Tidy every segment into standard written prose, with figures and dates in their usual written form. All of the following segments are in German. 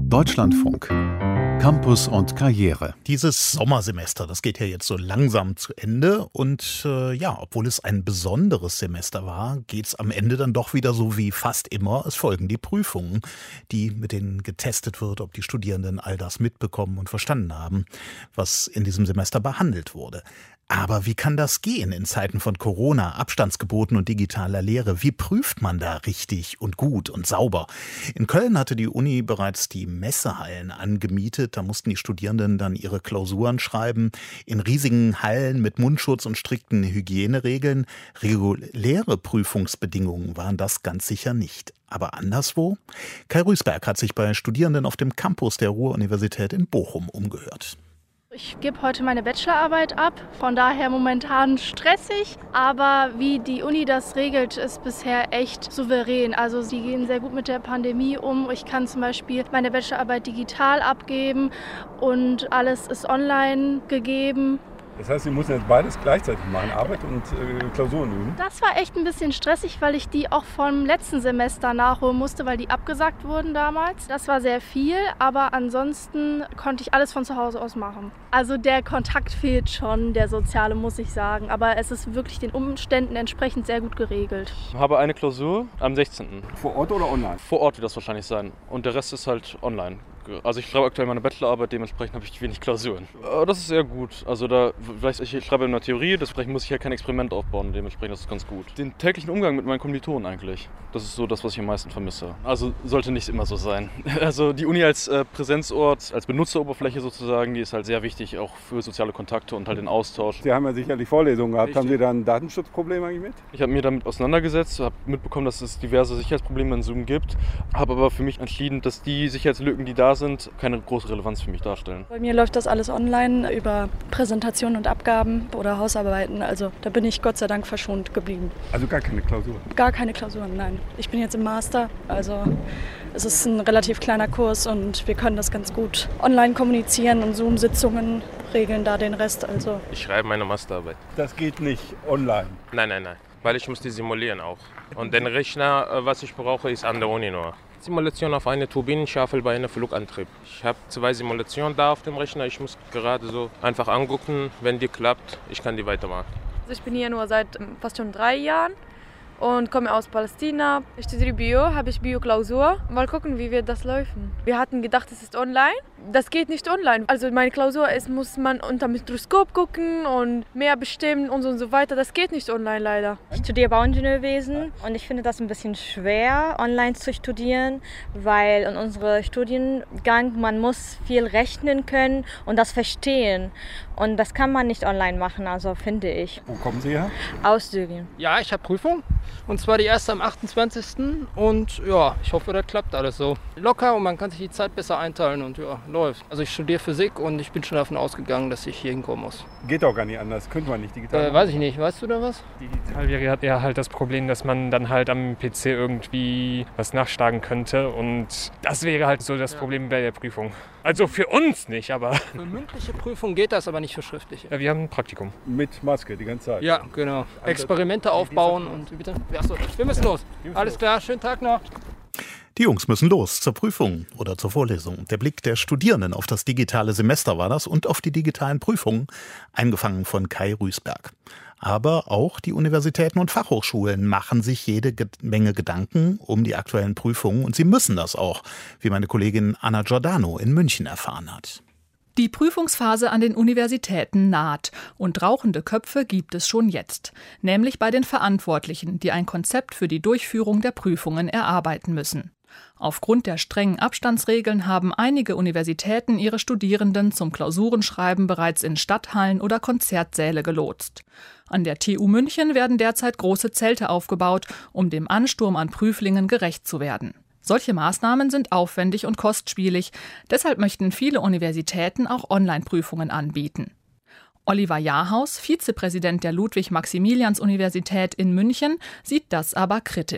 Deutschlandfunk. Campus und Karriere. Dieses Sommersemester, das geht ja jetzt so langsam zu Ende. Und obwohl es ein besonderes Semester war, geht es am Ende dann doch wieder so wie fast immer. Es folgen die Prüfungen, mit denen getestet wird, ob die Studierenden all das mitbekommen und verstanden haben, was in diesem Semester behandelt wurde. Aber wie kann das gehen in Zeiten von Corona, Abstandsgeboten und digitaler Lehre? Wie prüft man da richtig und gut und sauber? In Köln hatte die Uni bereits die Messehallen angemietet. Da mussten die Studierenden dann ihre Klausuren schreiben. In riesigen Hallen mit Mundschutz und strikten Hygieneregeln. Reguläre Prüfungsbedingungen waren das ganz sicher nicht. Aber anderswo? Kai Rüßberg hat sich bei Studierenden auf dem Campus der Ruhr-Universität in Bochum umgehört. Ich gebe heute meine Bachelorarbeit ab, von daher momentan stressig, aber wie die Uni das regelt, ist bisher echt souverän. Also sie gehen sehr gut mit der Pandemie um. Ich kann zum Beispiel meine Bachelorarbeit digital abgeben und alles ist online gegeben. Das heißt, Sie müssen jetzt beides gleichzeitig machen, Arbeit und Klausuren üben? Das war echt ein bisschen stressig, weil ich die auch vom letzten Semester nachholen musste, weil die abgesagt wurden damals. Das war sehr viel, aber ansonsten konnte ich alles von zu Hause aus machen. Also der Kontakt fehlt schon, der soziale, muss ich sagen. Aber es ist wirklich den Umständen entsprechend sehr gut geregelt. Ich habe eine Klausur am 16. Vor Ort oder online? Vor Ort wird das wahrscheinlich sein. Und der Rest ist halt online. Also ich schreibe aktuell meine Bachelorarbeit, dementsprechend habe ich wenig Klausuren. Das ist sehr gut. Also ich schreibe in der Theorie, dementsprechend muss ich ja kein Experiment aufbauen, dementsprechend ist das ganz gut. Den täglichen Umgang mit meinen Kommilitonen eigentlich. Das ist so das, was ich am meisten vermisse. Also sollte nicht immer so sein. Also die Uni als Präsenzort, als Benutzeroberfläche sozusagen, die ist halt sehr wichtig, auch für soziale Kontakte und halt den Austausch. Sie haben ja sicherlich Vorlesungen gehabt. Richtig. Haben Sie da ein Datenschutzproblem eigentlich mit? Ich habe mir damit auseinandergesetzt, habe mitbekommen, dass es diverse Sicherheitsprobleme in Zoom gibt, habe aber für mich entschieden, dass die Sicherheitslücken, die da sind, keine große Relevanz für mich darstellen. Bei mir läuft das alles online über Präsentationen und Abgaben oder Hausarbeiten. Also da bin ich Gott sei Dank verschont geblieben. Also gar keine Klausuren? Gar keine Klausuren, nein. Ich bin jetzt im Master, also es ist ein relativ kleiner Kurs und wir können das ganz gut online kommunizieren und Zoom-Sitzungen regeln da den Rest. Also ich schreibe meine Masterarbeit. Das geht nicht online? Nein, weil ich muss die simulieren auch. Und den Rechner, was ich brauche, ist an der Uni nur. Simulation auf eine Turbinenschaufel bei einem Flugantrieb. Ich habe 2 Simulationen da auf dem Rechner. Ich muss gerade so einfach angucken, wenn die klappt, ich kann die weitermachen. Also ich bin hier nur seit fast schon 3 Jahren und komme aus Palästina. Ich studiere Bio, habe ich Bio-Klausur. Mal gucken, wie wird das laufen. Wir hatten gedacht, es ist online. Das geht nicht online. Also meine Klausur ist, muss man unter Mikroskop gucken und mehr bestimmen und so weiter. Das geht nicht online leider. Ich studiere Bauingenieurwesen und ich finde das ein bisschen schwer, online zu studieren, weil in unserem Studiengang man muss viel rechnen können und das verstehen. Und das kann man nicht online machen, also finde ich. Wo kommen Sie her? Aus Syrien. Ja, ich habe Prüfung. Und zwar die erste am 28. Und ja, ich hoffe, das klappt alles so locker und man kann sich die Zeit besser einteilen und ja, läuft. Also ich studiere Physik und ich bin schon davon ausgegangen, dass ich hier hinkommen muss. Geht auch gar nicht anders, könnte man nicht digital Weiß ich nicht, weißt du da was? Digital wäre ja eher halt das Problem, dass man dann halt am PC irgendwie was nachschlagen könnte und das wäre halt so das Problem bei der Prüfung. Also für uns nicht, aber... Für mündliche Prüfung geht das, aber nicht für schriftliche. Ja, wir haben ein Praktikum. Mit Maske die ganze Zeit? Ja, genau. Experimente aufbauen und bitte... Achso, wir müssen los. Alles klar, schönen Tag noch. Die Jungs müssen los zur Prüfung oder zur Vorlesung. Der Blick der Studierenden auf das digitale Semester war das und auf die digitalen Prüfungen, eingefangen von Kai Rüßberg. Aber auch die Universitäten und Fachhochschulen machen sich jede Menge Gedanken um die aktuellen Prüfungen und sie müssen das auch, wie meine Kollegin Anna Giordano in München erfahren hat. Die Prüfungsphase an den Universitäten naht und rauchende Köpfe gibt es schon jetzt, nämlich bei den Verantwortlichen, die ein Konzept für die Durchführung der Prüfungen erarbeiten müssen. Aufgrund der strengen Abstandsregeln haben einige Universitäten ihre Studierenden zum Klausurenschreiben bereits in Stadthallen oder Konzertsäle gelotst. An der TU München werden derzeit große Zelte aufgebaut, um dem Ansturm an Prüflingen gerecht zu werden. Solche Maßnahmen sind aufwendig und kostspielig, deshalb möchten viele Universitäten auch Online-Prüfungen anbieten. Oliver Jahrhaus, Vizepräsident der Ludwig-Maximilians-Universität in München, sieht das aber kritisch.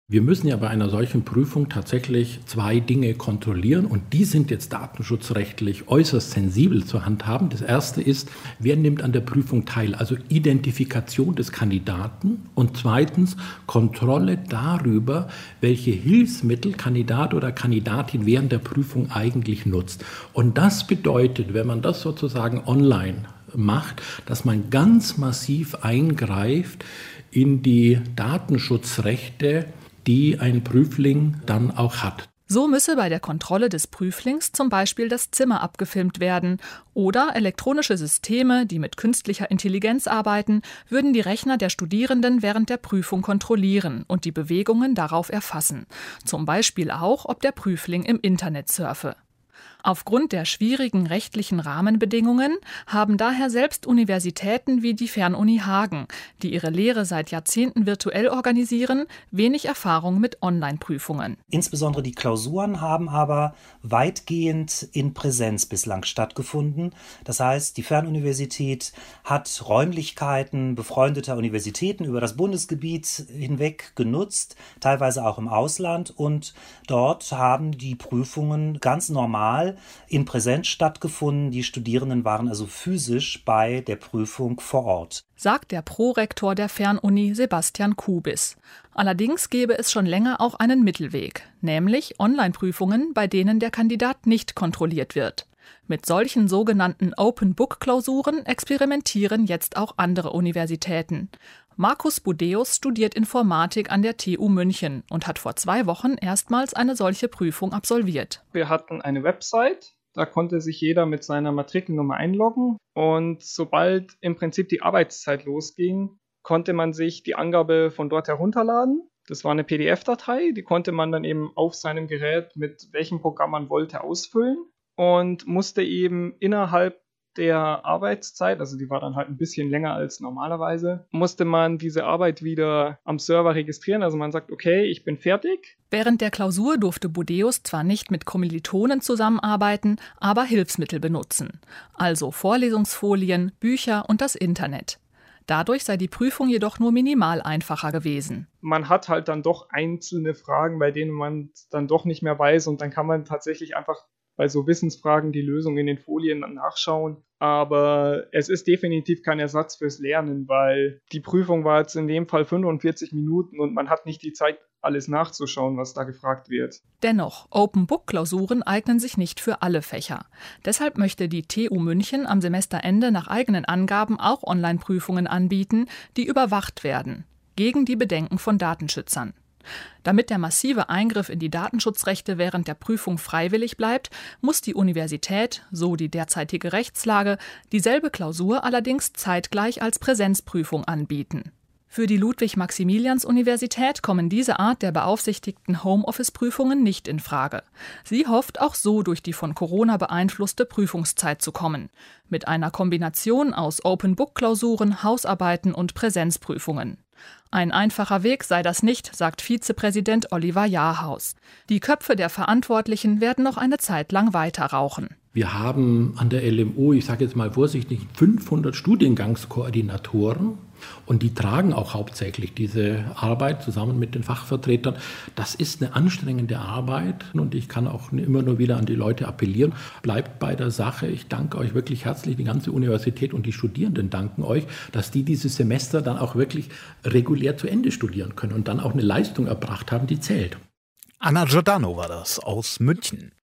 Wir müssen ja bei einer solchen Prüfung tatsächlich 2 Dinge kontrollieren und die sind jetzt datenschutzrechtlich äußerst sensibel zu handhaben. Das erste ist, wer nimmt an der Prüfung teil, also Identifikation des Kandidaten und zweitens Kontrolle darüber, welche Hilfsmittel Kandidat oder Kandidatin während der Prüfung eigentlich nutzt. Und das bedeutet, wenn man das sozusagen online macht, dass man ganz massiv eingreift in die Datenschutzrechte, die ein Prüfling dann auch hat. So müsse bei der Kontrolle des Prüflings zum Beispiel das Zimmer abgefilmt werden oder elektronische Systeme, die mit künstlicher Intelligenz arbeiten, würden die Rechner der Studierenden während der Prüfung kontrollieren und die Bewegungen darauf erfassen. Zum Beispiel auch, ob der Prüfling im Internet surfe. Aufgrund der schwierigen rechtlichen Rahmenbedingungen haben daher selbst Universitäten wie die Fernuni Hagen, die ihre Lehre seit Jahrzehnten virtuell organisieren, wenig Erfahrung mit Online-Prüfungen. Insbesondere die Klausuren haben aber weitgehend in Präsenz bislang stattgefunden. Das heißt, die Fernuniversität hat Räumlichkeiten befreundeter Universitäten über das Bundesgebiet hinweg genutzt, teilweise auch im Ausland. Und dort haben die Prüfungen ganz normal in Präsenz stattgefunden. Die Studierenden waren also physisch bei der Prüfung vor Ort, sagt der Prorektor der Fernuni Sebastian Kubis. Allerdings gäbe es schon länger auch einen Mittelweg, nämlich Online-Prüfungen, bei denen der Kandidat nicht kontrolliert wird. Mit solchen sogenannten Open-Book-Klausuren experimentieren jetzt auch andere Universitäten. Markus Budeus studiert Informatik an der TU München und hat vor 2 Wochen erstmals eine solche Prüfung absolviert. Wir hatten eine Website, da konnte sich jeder mit seiner Matrikelnummer einloggen und sobald im Prinzip die Arbeitszeit losging, konnte man sich die Angabe von dort herunterladen. Das war eine PDF-Datei, die konnte man dann eben auf seinem Gerät mit welchem Programm man wollte ausfüllen und musste eben innerhalb der Arbeitszeit, also die war dann halt ein bisschen länger als normalerweise, musste man diese Arbeit wieder am Server registrieren. Also man sagt, okay, ich bin fertig. Während der Klausur durfte Budeus zwar nicht mit Kommilitonen zusammenarbeiten, aber Hilfsmittel benutzen. Also Vorlesungsfolien, Bücher und das Internet. Dadurch sei die Prüfung jedoch nur minimal einfacher gewesen. Man hat halt dann doch einzelne Fragen, bei denen man dann doch nicht mehr weiß und dann kann man tatsächlich einfach bei so Wissensfragen die Lösung in den Folien dann nachschauen. Aber es ist definitiv kein Ersatz fürs Lernen, weil die Prüfung war jetzt in dem Fall 45 Minuten und man hat nicht die Zeit, alles nachzuschauen, was da gefragt wird. Dennoch, Open-Book-Klausuren eignen sich nicht für alle Fächer. Deshalb möchte die TU München am Semesterende nach eigenen Angaben auch Online-Prüfungen anbieten, die überwacht werden, gegen die Bedenken von Datenschützern. Damit der massive Eingriff in die Datenschutzrechte während der Prüfung freiwillig bleibt, muss die Universität, so die derzeitige Rechtslage, dieselbe Klausur allerdings zeitgleich als Präsenzprüfung anbieten. Für die Ludwig-Maximilians-Universität kommen diese Art der beaufsichtigten Homeoffice-Prüfungen nicht in Frage. Sie hofft auch so durch die von Corona beeinflusste Prüfungszeit zu kommen. Mit einer Kombination aus Open-Book-Klausuren, Hausarbeiten und Präsenzprüfungen. Ein einfacher Weg sei das nicht, sagt Vizepräsident Oliver Jahrhaus. Die Köpfe der Verantwortlichen werden noch eine Zeit lang weiter rauchen. Wir haben an der LMU, ich sage jetzt mal vorsichtig, 500 Studiengangskoordinatoren und die tragen auch hauptsächlich diese Arbeit zusammen mit den Fachvertretern. Das ist eine anstrengende Arbeit und ich kann auch immer nur wieder an die Leute appellieren. Bleibt bei der Sache. Ich danke euch wirklich herzlich, die ganze Universität und die Studierenden danken euch, dass die dieses Semester dann auch wirklich regulär zu Ende studieren können und dann auch eine Leistung erbracht haben, die zählt. Anna Giordano war das aus München.